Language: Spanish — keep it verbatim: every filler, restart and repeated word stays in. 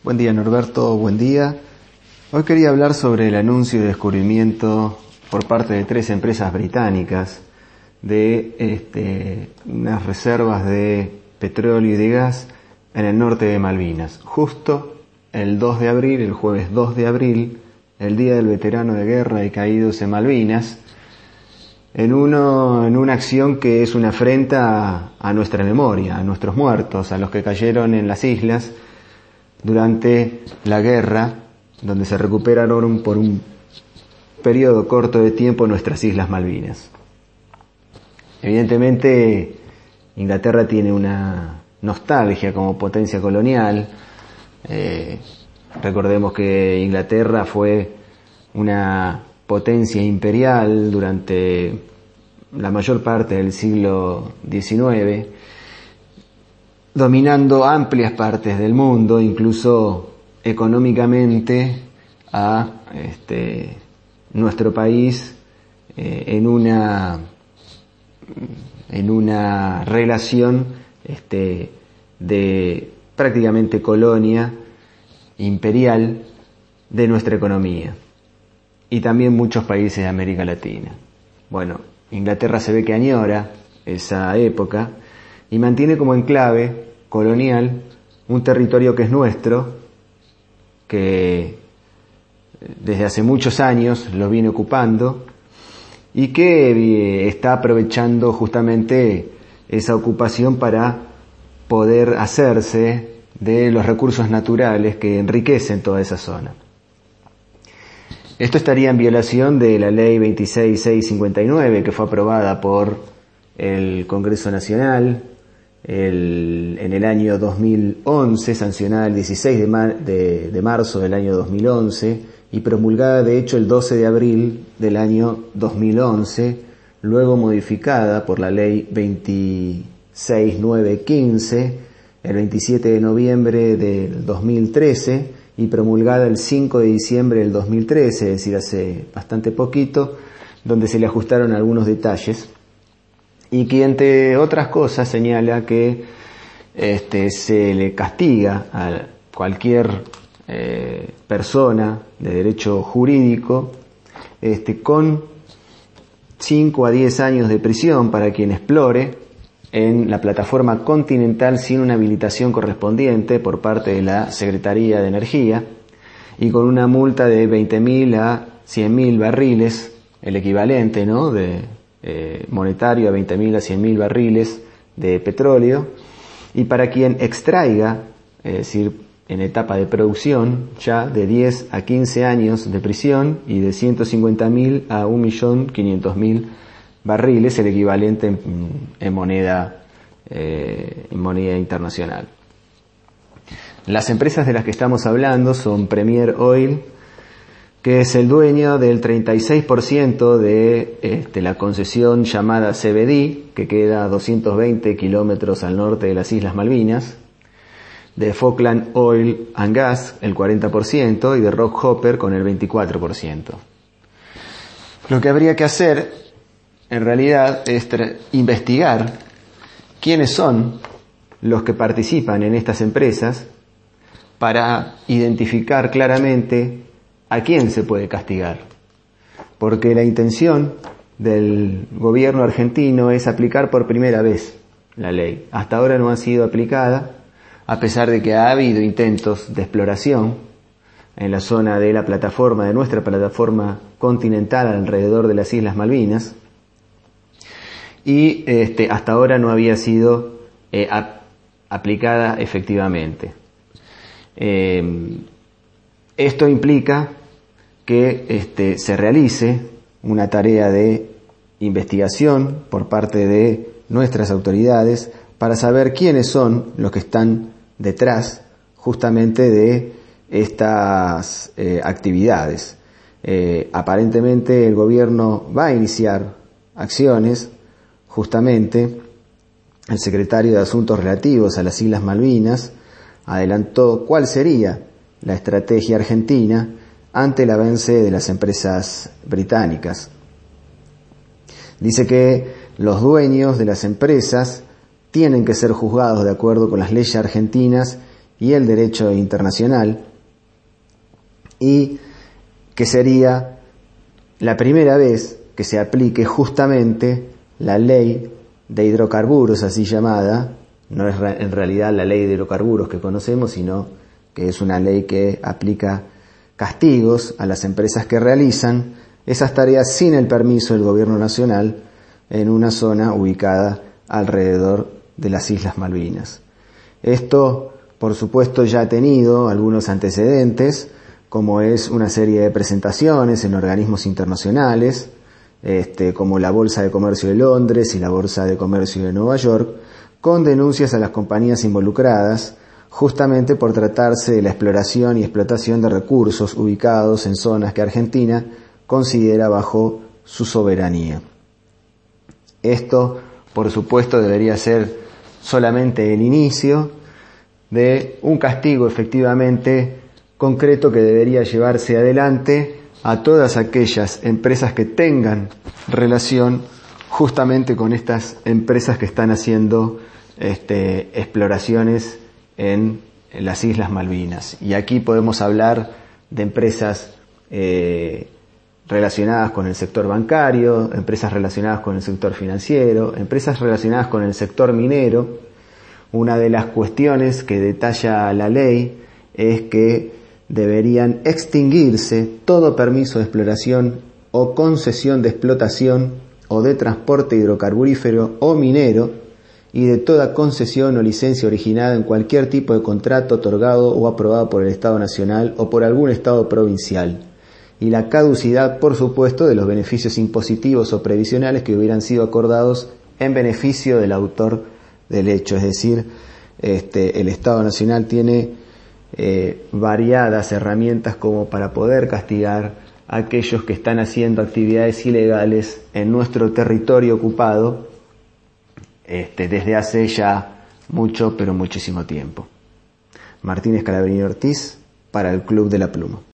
Buen día, Norberto, buen día. Hoy quería hablar sobre el anuncio de descubrimiento por parte de tres empresas británicas de este, unas reservas de petróleo y de gas en el norte de Malvinas. Justo el dos de abril, el jueves dos de abril, el Día del Veterano de Guerra y Caídos en Malvinas, en, uno, en una acción que es una afrenta a, a nuestra memoria, a nuestros muertos, a los que cayeron en las islas durante la guerra, donde se recuperaron por un periodo corto de tiempo nuestras Islas Malvinas. Evidentemente, Inglaterra tiene una nostalgia como potencia colonial. Eh, recordemos que Inglaterra fue una potencia imperial durante la mayor parte del siglo diecinueve, dominando amplias partes del mundo, incluso económicamente, a este, nuestro país eh, en una en una relación este, de prácticamente colonia imperial de nuestra economía, y también muchos países de América Latina. Bueno, Inglaterra se ve que añora esa época y mantiene como enclave colonial un territorio que es nuestro, que desde hace muchos años lo viene ocupando y que está aprovechando justamente esa ocupación para poder hacerse de los recursos naturales que enriquecen toda esa zona. Esto estaría en violación de la ley veintiséis mil seiscientos cincuenta y nueve, que fue aprobada por el Congreso Nacional el, en el año dos mil once, sancionada el dieciséis de, mar, de, de marzo del año dos mil once y promulgada de hecho el doce de abril del año dos mil once, luego modificada por la ley veintiséis mil novecientos quince el veintisiete de noviembre del dos mil trece y promulgada el cinco de diciembre del dos mil trece, es decir, hace bastante poquito, donde se le ajustaron algunos detalles, y que entre otras cosas señala que este, se le castiga a cualquier eh, persona de derecho jurídico este, con cinco a diez años de prisión para quien explore en la plataforma continental sin una habilitación correspondiente por parte de la Secretaría de Energía, y con una multa de veinte mil a cien mil barriles, el equivalente, ¿no?, de eh, monetario a veinte mil a cien mil barriles de petróleo, y para quien extraiga, es decir, en etapa de producción, ya de diez a quince años de prisión y de ciento cincuenta mil a un millón quinientos mil barriles, el equivalente en, en moneda eh, en moneda internacional. Las empresas de las que estamos hablando son Premier Oil, que es el dueño del treinta y seis por ciento de este, la concesión llamada C B D, que queda a doscientos veinte kilómetros al norte de las Islas Malvinas, de Falkland Oil and Gas el cuarenta por ciento y de Rockhopper con el veinticuatro por ciento. Lo que habría que hacer en realidad es investigar quiénes son los que participan en estas empresas para identificar claramente a quién se puede castigar. Porque la intención del gobierno argentino es aplicar por primera vez la ley. Hasta ahora no ha sido aplicada, a pesar de que ha habido intentos de exploración en la zona de la plataforma, de nuestra plataforma continental alrededor de las Islas Malvinas, y este, hasta ahora no había sido eh, ap- aplicada efectivamente. Eh, esto implica que este, se realice una tarea de investigación por parte de nuestras autoridades para saber quiénes son los que están detrás justamente de estas eh, actividades. Eh, aparentemente el gobierno va a iniciar acciones. Justamente, el secretario de Asuntos Relativos a las Islas Malvinas adelantó cuál sería la estrategia argentina ante el avance de las empresas británicas. Dice que los dueños de las empresas tienen que ser juzgados de acuerdo con las leyes argentinas y el derecho internacional, y que sería la primera vez que se aplique justamente la ley de hidrocarburos, así llamada. No es en realidad la ley de hidrocarburos que conocemos, sino que es una ley que aplica castigos a las empresas que realizan esas tareas sin el permiso del gobierno nacional en una zona ubicada alrededor de las Islas Malvinas. Esto, por supuesto, ya ha tenido algunos antecedentes, como es una serie de presentaciones en organismos internacionales, este, como la Bolsa de Comercio de Londres y la Bolsa de Comercio de Nueva York, con denuncias a las compañías involucradas, justamente por tratarse de la exploración y explotación de recursos ubicados en zonas que Argentina considera bajo su soberanía. Esto, por supuesto, debería ser solamente el inicio de un castigo efectivamente concreto que debería llevarse adelante a todas aquellas empresas que tengan relación justamente con estas empresas que están haciendo este, exploraciones en, en las Islas Malvinas. Y aquí podemos hablar de empresas eh, relacionadas con el sector bancario, empresas relacionadas con el sector financiero, empresas relacionadas con el sector minero. Una de las cuestiones que detalla la ley es que deberían extinguirse todo permiso de exploración o concesión de explotación o de transporte hidrocarburífero o minero, y de toda concesión o licencia originada en cualquier tipo de contrato otorgado o aprobado por el Estado Nacional o por algún Estado provincial, y la caducidad, por supuesto, de los beneficios impositivos o previsionales que hubieran sido acordados en beneficio del autor del hecho. Es decir, este, el Estado Nacional tiene eh, variadas herramientas como para poder castigar a aquellos que están haciendo actividades ilegales en nuestro territorio ocupado este, desde hace ya mucho, pero muchísimo tiempo. Martínez Scalabrini Ortiz, para el Club de la Pluma.